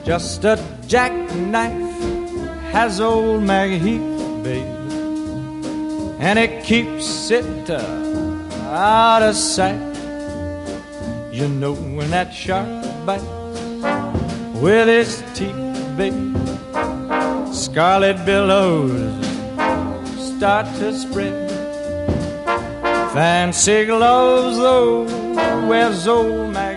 Just a jackknife has old Maggie Heath, babe, and it keeps it out of sight. You know when that shark bites with his teeth, babe, scarlet billows start to spread. Fancy gloves, though, wears old Maggie